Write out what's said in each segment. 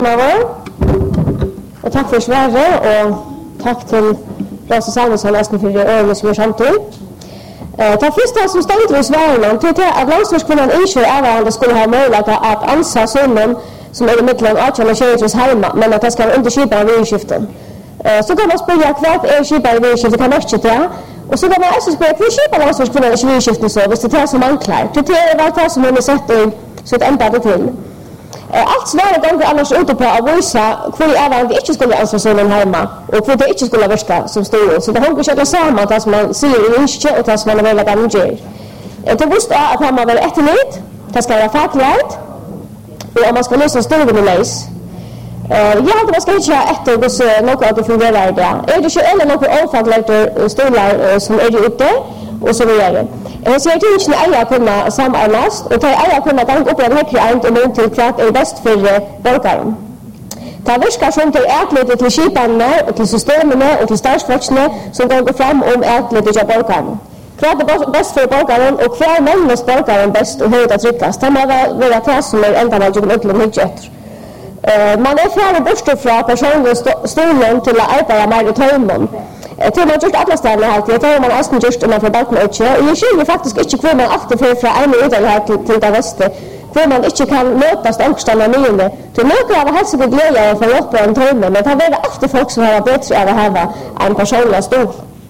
Och tack för svaret och tack till Rosa Samuelsson nästan för det övrigt som är samtidigt. Det första som stod i svaren till att landslagskunnan inte är skulle ha möjlighet att ansa sonen som är i mitten av 18 och 20 års hemma, men att det ska underskipa vidskiften. Så kan man spela kvart är skipa vidskiften kan matcha det. Och så kan man också spela hur skipa landslagskunnan i vidskiften så hvis det är som anklar. Det är vad som hon har sett i så ett ämpade till. Allt svaret gånger annars ute på att visa hur är det inte skulle ansa sonen hemma och hur det inte skulle verka som stor. Så det hänger inte samman det som man säger i inskje och det som man har velat angera. Det visste att han var väl etterligt, det ska vara fackligt och om man ska lösa större med läs. Jag hade man ska inte ha efter hos något att det fungerar det. Är det inte eller något omfattande stolar som är ute och så vidare. Så jag tror inte att jag kunna samarbetas och jag kunna gå upp en högre ant och mun till kvart är bäst för borgaren. Det verkar som till ätledet till skiparna och till systemen och till statsfolkene som går fram om ätledet av borgaren. Kvart är bäst för borgaren och kvar männes borgaren bäst och höjda tryggast. Det må vara det som är ända med att göra mycket. Man är färdig bort från personen stolen till att arbeta mer i tömmen. Till man gjort alla städerna här till, det har man alltid gjort om man får balken och inte. Och jag känner faktiskt inte hur man alltid får från en udel här till det väster. Hur man inte kan mötas ångstanna nyande. Till några av hälsa blir glädje för att jobba en tömme, men det är alltid folk som har bättre av att ha en personlig stol.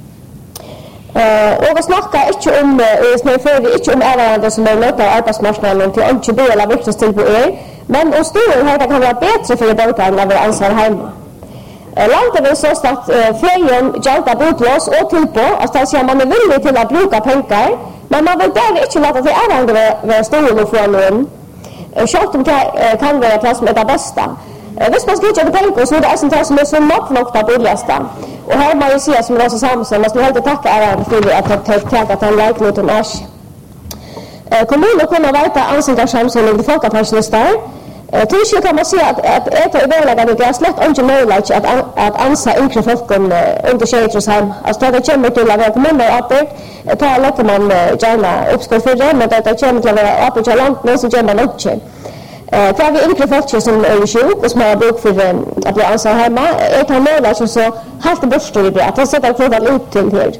Och vi snackar inte om, inte om ärende som är möta av arbetsmarknaden till inte bo eller viktigt till på men om stolen här kan vara bättre för borgaren när vi ansvar hemma. Landet vill så att färgen jalta botlås och tillpå, att alltså man är villig till att bruka pengar, men man vill där inte låta till ärende vara stolen och få någon. Självt om det kan vara plats som är det bästa. Hvis man ska inte ha pengar så är det en sån som är så nog det billigaste. Och här man ju säga som Rosa Samuelsson, man skulle helt tacka ärende för att ta den lägenheten om äsch. Kommunen kunde veta ansendarsamsyn i folkpensionister. Tills kan man säga att ett av överläggande det är slett inte möjligt att ansa yngre folk under 20 års hem. Alltså det kommer till att vara kommuner uppåt, ta låter man gärna uppskål för det, men det kommer till att vara uppåt av landet så gör man inte. Det är vi yngre folk som är sjuk och som har bruk för att bli ansa hemma. Ett av möjligt så helt bortstår i det, att han sätter frågan ut till här.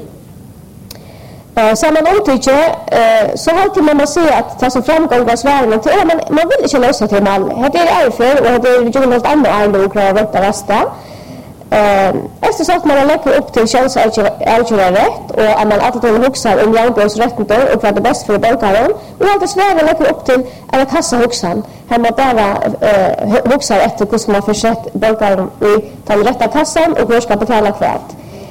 Så man återgår så alltid man säga att det som framgår av svaren till man vill inte lösa till mal. Det är för och det är ju något annat än att klara rätt rasta. Efter så att man lägger upp till rätt och att man alltid huxar om järnbrödsrätten då och vad det bäst för borgaren och alltid svaren lägger upp till att kassa huxan. Här man bara huxar efter hur man försett borgaren i den rätta kassan och hur ska betala kvart.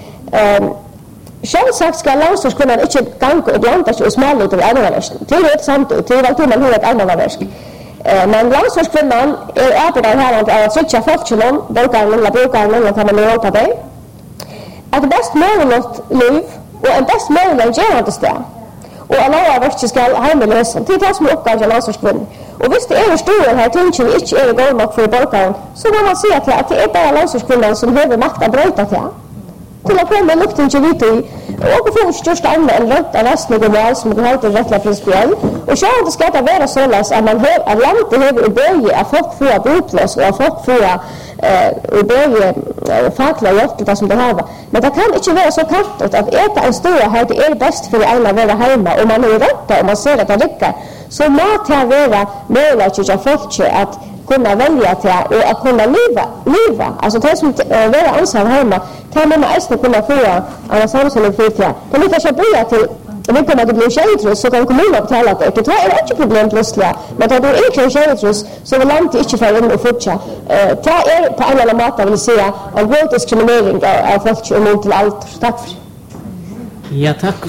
Självsagt ska landslagskunnan inte ganga och blanda sig i smalhet av annaversk. Det är ett samtidigt, det är alltid man har ett annaversk. Men landslagskunnan är arbetar här att switcha folkkällon, borgaren eller brukaren, och kan man hjälpa dig. Att bäst möjligt liv och en bäst möjligt gerande sted. Och alla verkar ska hemlösa. Det är det som är uppgått av landslagskunnan. Och visst det är stor här tingen inte är god nog för borgaren, så kan man säga att det är bara landslagskunnan som har makt att bryta till. Till att komma lukten till vita i och få största andra än rönt av västliga mål som du har till rättliga principiell och så att det ska inte vara så läs att man har att landet har i början att folk får boplås och att folk får i början fackliga hjälpta som det har. Men det kan inte vara så kallt att äta en stor här det är bäst för alla att vara hemma och man är rätt och man ser att det räcker. Så mat här vara möjligt att folk att kunna välja till och att kunna leva. Alltså det som vara ansvar hemma kan man nästan kunna få alla samhällen för det. Kan inte jag börja till vi kommer att bli tjejtrus så kan kommunen betala det. Det är inte problem plötsligt. Men då är inte tjejtrus så vill landet inte få in och fortsätta. Det är på en eller annan vill säga en grov diskriminering av folk och mot till allt. Tack för. Ja, tack